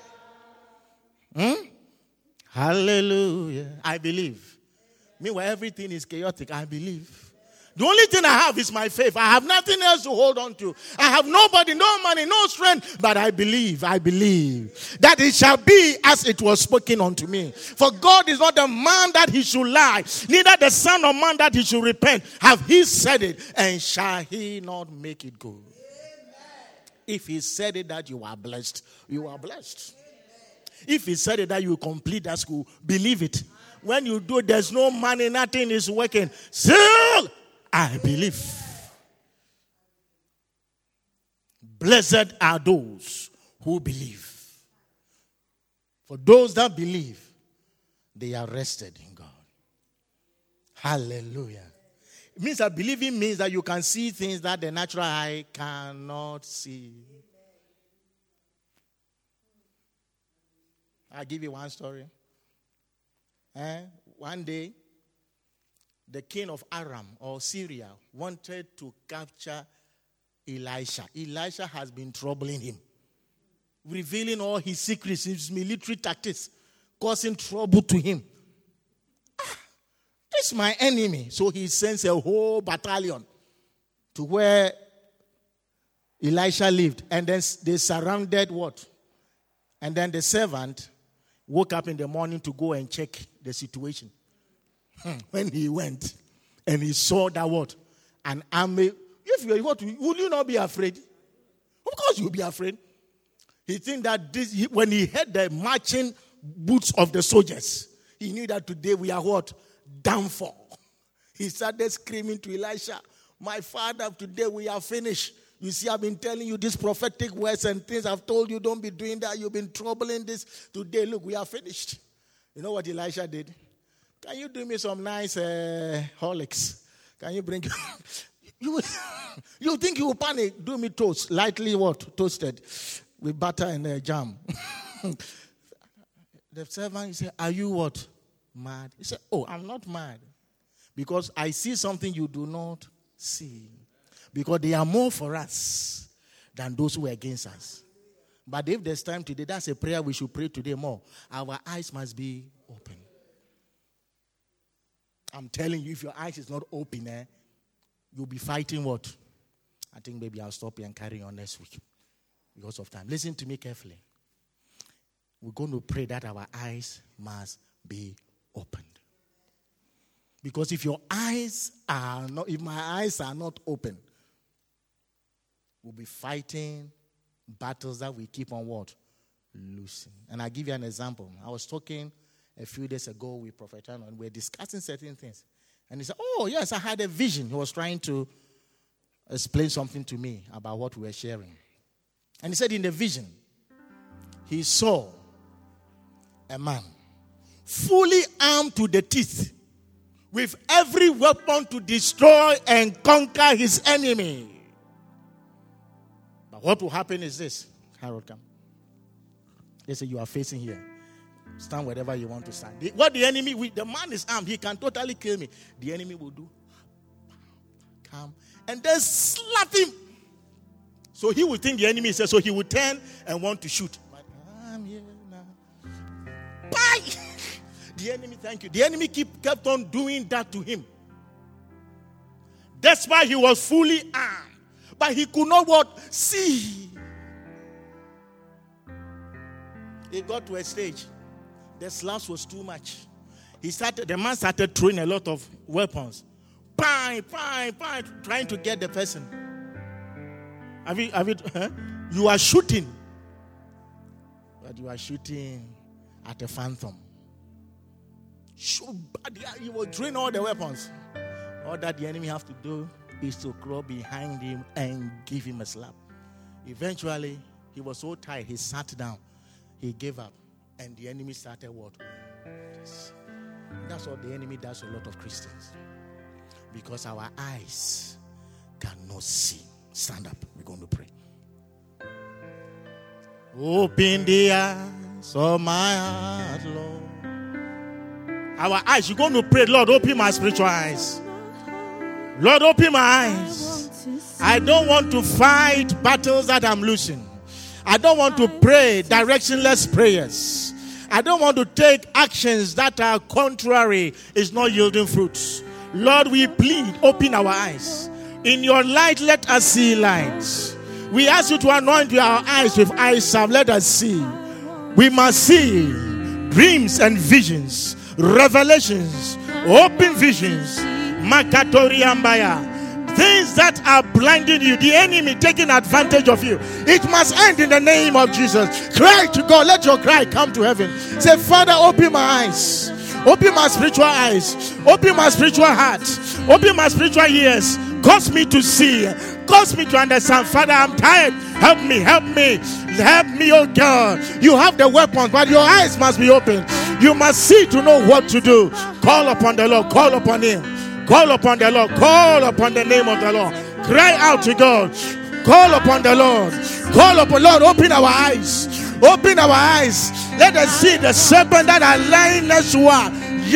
Speaker 1: Hallelujah. I believe. Meanwhile, everything is chaotic. I believe. The only thing I have is my faith. I have nothing else to hold on to. I have nobody, no money, no strength. But I believe that it shall be as it was spoken unto me. For God is not a man that he should lie, neither the son of man that he should repent. Have he said it, and shall he not make it good? If he said it that you are blessed, you are blessed. If he said it that you complete that school, believe it. When you do, there's no money, nothing is working. Still, I believe. Blessed are those who believe. For those that believe, they are rested in God. Hallelujah. It means that believing means that you can see things that the natural eye cannot see. I'll give you one story. One day, the king of Aram or Syria wanted to capture Elisha. Elisha has been troubling him, revealing all his secrets, his military tactics, causing trouble to him. This is my enemy. So he sends a whole battalion to where Elisha lived. And then they surrounded what? And then the servant woke up in the morning to go and check the situation. When he went and he saw that what? An army. If you what, would you not be afraid? Of course you'll be afraid. He think that when he heard the marching boots of the soldiers, he knew that today we are what? Downfall. He started screaming to Elisha, my father, today we are finished. You see, I've been telling you these prophetic words and things. I've told you don't be doing that. You've been troubling this. Today, look, we are finished. You know what Elisha did? Can you do me some nice Horlicks? Can you bring... you think you will panic? Do me toast. Lightly what? Toasted. With butter and jam. The servant, he said, are you what? Mad? He said, oh, I'm not mad. Because I see something you do not see. Because they are more for us than those who are against us. But if there's time today, that's a prayer we should pray today more. Our eyes must be open. I'm telling you, if your eyes is not open, you'll be fighting what? I think maybe I'll stop here and carry on next week because of time. Listen to me carefully. We're going to pray that our eyes must be opened. Because if my eyes are not open, we'll be fighting battles that we keep on what? Losing. And I'll give you an example. I was talking a few days ago with Prophet Tano, and we were discussing certain things. And he said, oh, yes, I had a vision. He was trying to explain something to me about what we were sharing. And he said in the vision, he saw a man fully armed to the teeth with every weapon to destroy and conquer his enemy. But what will happen is this. Harold, come. They say you are facing here. Stand wherever you want to stand. What the enemy, the man is armed. He can totally kill me. The enemy will do. Come. And then slap him. So he will think the enemy is there. So he will turn and want to shoot. But I'm here now. Bye! The enemy, thank you. The enemy kept on doing that to him. That's why he was fully armed. But he could not what? See. He got to a stage. The slaps was too much. The man started throwing a lot of weapons. Trying to get the person. You are shooting. But you are shooting at a phantom. You will drain all the weapons. All that the enemy have to do is to crawl behind him and give him a slap. Eventually, he was so tired, he sat down. He gave up. And the enemy started what? That's what the enemy does to a lot of Christians. Because our eyes cannot see. Stand up. We're going to pray. Open the eyes of my heart, Lord. Our eyes, you're going to pray, Lord, open my spiritual eyes. Lord, open my eyes. I don't want to fight battles that I'm losing. I don't want to pray directionless prayers. I don't want to take actions that are contrary, is not yielding fruits. Lord, we plead, open our eyes. In your light, let us see lights. We ask you to anoint our eyes with eye salve. Let us see. We must see dreams and visions, revelations, open visions, Makatoriambaya. Things that are blinding you, the enemy taking advantage of you. It must end in the name of Jesus. Cry to God. Let your cry come to heaven. Say, Father, open my eyes. Open my spiritual eyes. Open my spiritual heart. Open my spiritual ears. Cause me to see. Cause me to understand. Father, I'm tired. Help me. Help me. Help me, oh God. You have the weapons, but your eyes must be open. You must see to know what to do. Call upon the Lord. Call upon Him. Call upon the Lord. Call upon the name of the Lord. Cry out to God. Call upon the Lord. Call upon Lord. Open our eyes. Open our eyes. Let us see the serpent that are lying next to us.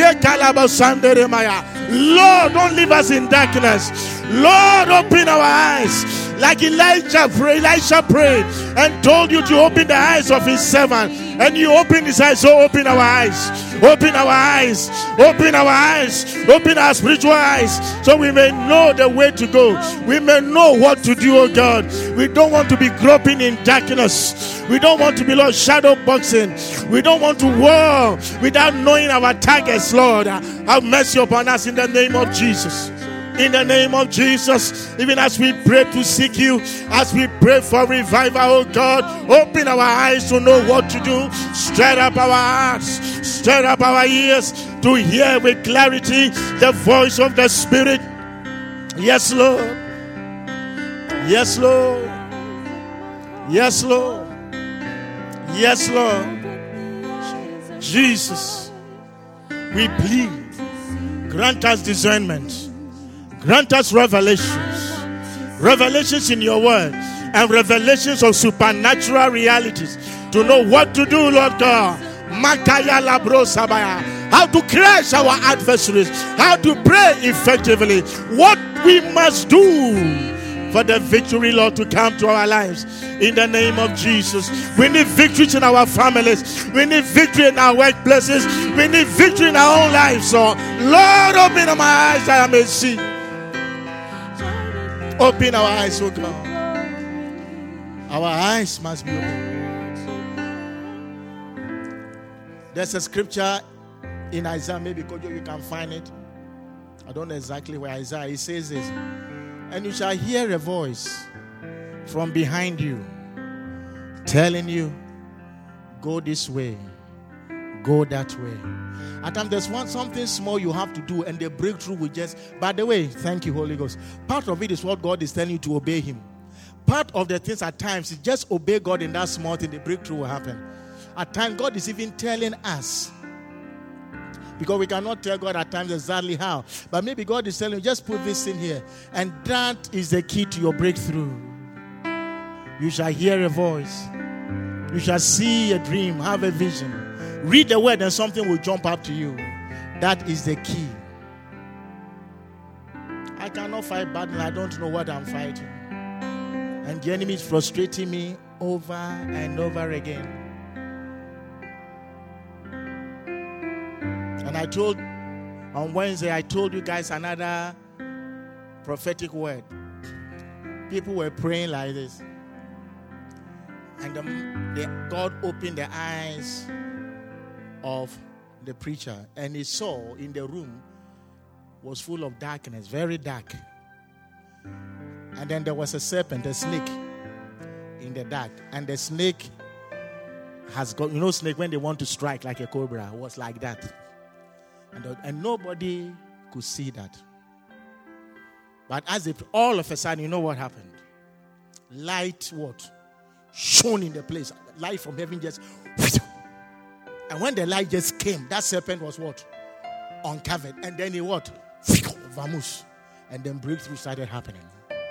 Speaker 1: Lord, don't leave us in darkness. Lord, open our eyes. Like Elisha prayed and told you to open the eyes of his servant. And you open his eyes. So open our eyes. Open our eyes. Open our eyes. Open our spiritual eyes. So we may know the way to go. We may know what to do, oh God. We don't want to be groping in darkness. We don't want to be, Lord, shadow boxing. We don't want to war without knowing our targets, Lord. Have mercy upon us in the name of Jesus. In the name of Jesus, even as we pray to seek you, as we pray for revival, oh God, open our eyes to know what to do. Stir up our hearts, stir up our ears to hear with clarity the voice of the Spirit. Yes, Lord. Yes, Lord. Yes, Lord. Yes, Lord. Jesus, we plead, grant us discernment. Grant us revelations. Revelations in your word. And revelations of supernatural realities. To know what to do, Lord God. Makaya labro sabaya. How to crush our adversaries. How to pray effectively. What we must do for the victory, Lord, to come to our lives. In the name of Jesus. We need victory in our families. We need victory in our workplaces. We need victory in our own lives. So, Lord, open my eyes that I may see. Open our eyes, oh God. Our eyes must be open. There's a scripture in Isaiah, maybe Kojo, you can find it. I don't know exactly where Isaiah, it says this. And you shall hear a voice from behind you telling you, go this way, go that way. At times there's something small you have to do, and the breakthrough will just, by the way, thank you, Holy Ghost. Part of it is what God is telling you to obey Him. Part of the things at times is just obey God in that small thing, the breakthrough will happen. At times, God is even telling us, because we cannot tell God at times exactly how, but maybe God is telling you, just put this in here, and that is the key to your breakthrough. You shall hear a voice. You shall see a dream, have a vision. Read the word and something will jump up to you. That is the key. I cannot fight battle. I don't know what I'm fighting. And the enemy is frustrating me over and over again. And on Wednesday, I told you guys another prophetic word. People were praying like this. And God opened the eyes of the preacher. And he saw in the room was full of darkness, very dark. And then there was a serpent, a snake in the dark. And the snake has got, snake when they want to strike like a cobra, was like that. And nobody could see that. But as if all of a sudden, you know what happened? Light what? Shone in the place. Light from heaven just... And when the light just came, that serpent was what? Uncovered. And then he what? Vamoose. And then breakthrough started happening.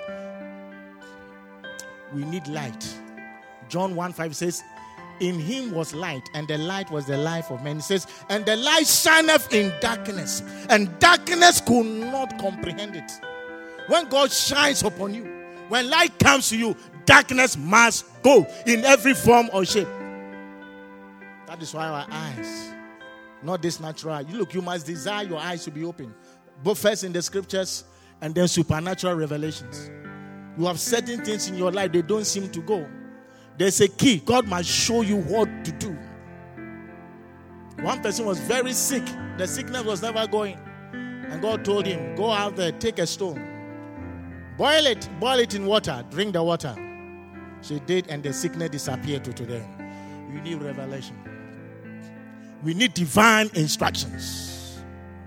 Speaker 1: We need light. John 1:5 says, in him was light, and the light was the life of men. It says, and the light shineth in darkness, and darkness could not comprehend it. When God shines upon you, when light comes to you, darkness must go in every form or shape. That is why our eyes, not this natural. You must desire your eyes to be open. Both first in the scriptures and then supernatural revelations. You have certain things in your life, they don't seem to go. There's a key. God must show you what to do. One person was very sick. The sickness was never going. And God told him, go out there, take a stone. Boil it in water, drink the water. She did, and the sickness disappeared today. You need revelation. We need divine instructions.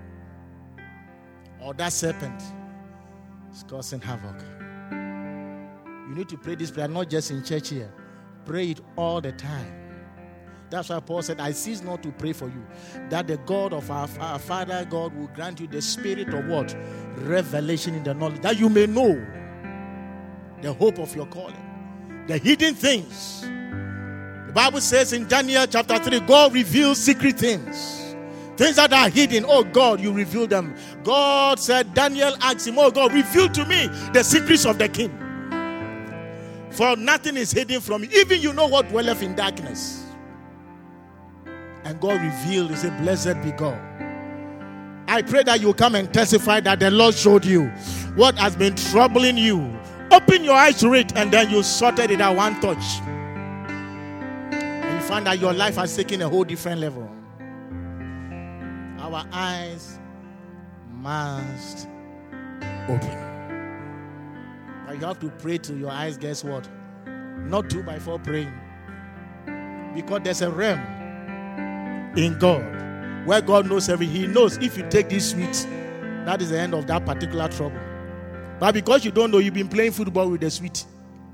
Speaker 1: Or that serpent is causing havoc. You need to pray this prayer, not just in church here. Pray it all the time. That's why Paul said, I cease not to pray for you, that the God of our Father God will grant you the spirit of what? Revelation in the knowledge, that you may know the hope of your calling, the hidden things. The Bible says in Daniel chapter 3, God reveals secret things. Things that are hidden, oh God, you reveal them. God said, Daniel asked him, oh God, reveal to me the secrets of the king. For nothing is hidden from you. Even you know what dwelleth in darkness. And God revealed, he said, blessed be God. I pray that you come and testify that the Lord showed you what has been troubling you. Open your eyes to it, and then you sorted it at one touch. And you find that your life has taken a whole different level. Our eyes must open. You have to pray till your eyes, guess what? Not 2x4 praying. Because there's a realm in God where God knows everything. He knows if you take this sweet, that is the end of that particular trouble. But because you don't know, you've been playing football with the sweet.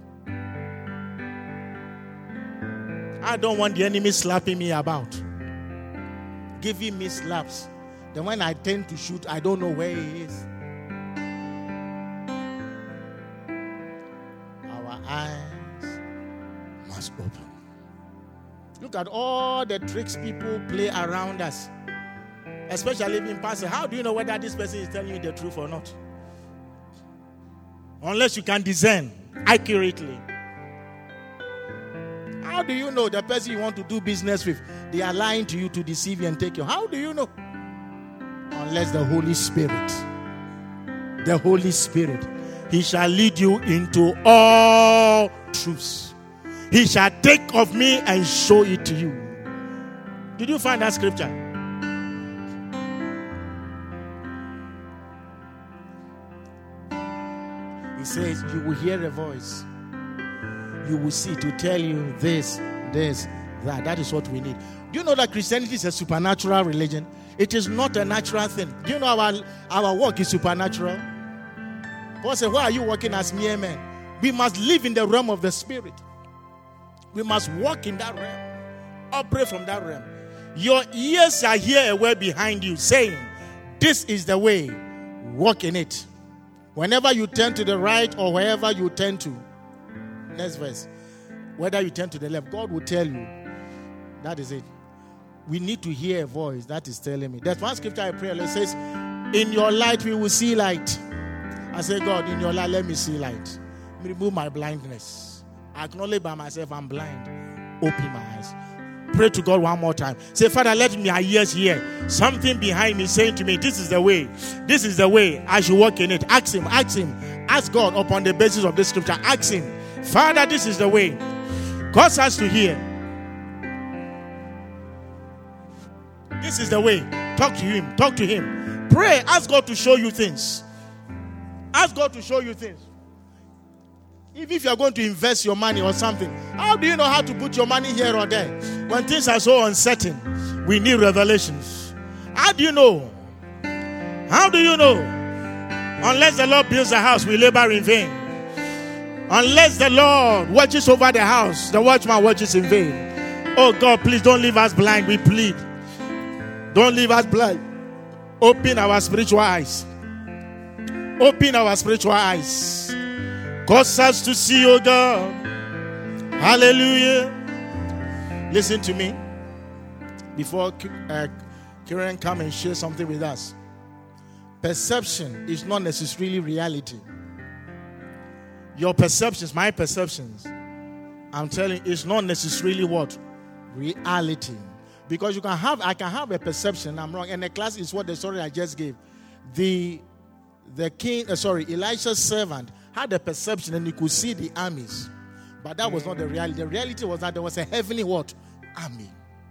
Speaker 1: I don't want the enemy slapping me about, giving me slaps. Then when I tend to shoot, I don't know where he is. Eyes must open. Look at all the tricks people play around us, especially in pastor. How do you know whether this person is telling you the truth or not? Unless you can discern accurately. How do you know the person you want to do business with, they are lying to you to deceive you and take you? How do you know? Unless the Holy Spirit, He shall lead you into all truths. He shall take of me and show it to you. Did you find that scripture? He says, you will hear a voice. You will see to tell you this, that. That is what we need. Do you know that Christianity is a supernatural religion? It is not a natural thing. Do you know our work is supernatural? Paul said, why are you working as mere men? We must live in the realm of the Spirit. We must walk in that realm. Operate from that realm. Your ears shall hear a word behind you saying, this is the way, walk in it. Whenever you turn to the right or wherever you turn to. Next verse. Whether you turn to the left, God will tell you. That is it. We need to hear a voice that is telling me. There's one scripture I pray. It says, in your light we will see light. I say, God, in your light, let me see light. Remove my blindness. I acknowledge by myself I'm blind. Open my eyes. Pray to God one more time. Say, Father, let my ears hear something behind me saying to me, this is the way. This is the way. I should walk in it. Ask Him. Ask God upon the basis of this scripture. Ask Him. Father, this is the way. Cause us to hear. This is the way. Talk to Him. Talk to Him. Pray. Ask God to show you things. Ask God to show you things. If you are going to invest your money or something, how do you know how to put your money here or there? When things are so uncertain, we need revelations. How do you know? How do you know? Unless the Lord builds a house, we labor in vain. Unless the Lord watches over the house, the watchman watches in vain. Oh God, please don't leave us blind, we plead. Don't leave us blind. Open our spiritual eyes. Open our spiritual eyes. Cause us to see, oh God. Hallelujah. Listen to me. Before Karen come and share something with us. Perception is not necessarily reality. Your perceptions, my perceptions, I'm telling you, it's not necessarily what? Reality. Because I can have a perception, I'm wrong. And the class is what the story I just gave. Elisha's servant had a perception and he could see the armies. But that was not the reality. The reality was that there was a heavenly what? Army.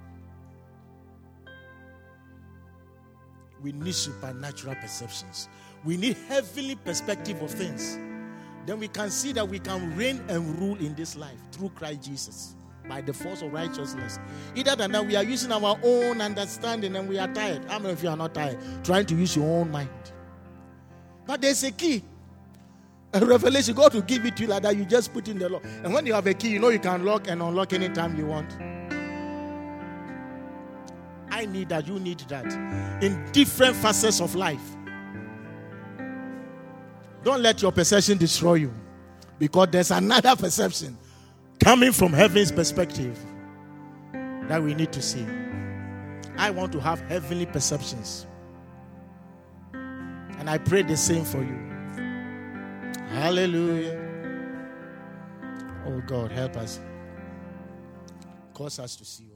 Speaker 1: We need supernatural perceptions. We need heavenly perspective of things. Then we can see that we can reign and rule in this life through Christ Jesus by the force of righteousness. Either than that, we are using our own understanding and we are tired. How many of you are not tired? Trying to use your own mind. But there's a key. A revelation, God will give it to you like that. You just put in the lock. And when you have a key, you know you can lock and unlock anytime you want. I need that. You need that. In different facets of life. Don't let your perception destroy you. Because there's another perception coming from heaven's perspective that we need to see. I want to have heavenly perceptions. And I pray the same for you. Hallelujah. Oh God, help us. Cause us to see you.